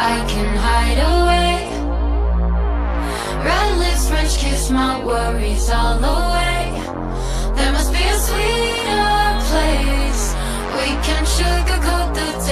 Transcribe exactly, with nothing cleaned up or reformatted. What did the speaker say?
I can hide away. Red lips, French kiss, my worries all away. There must be a sweeter place. We can sugarcoat the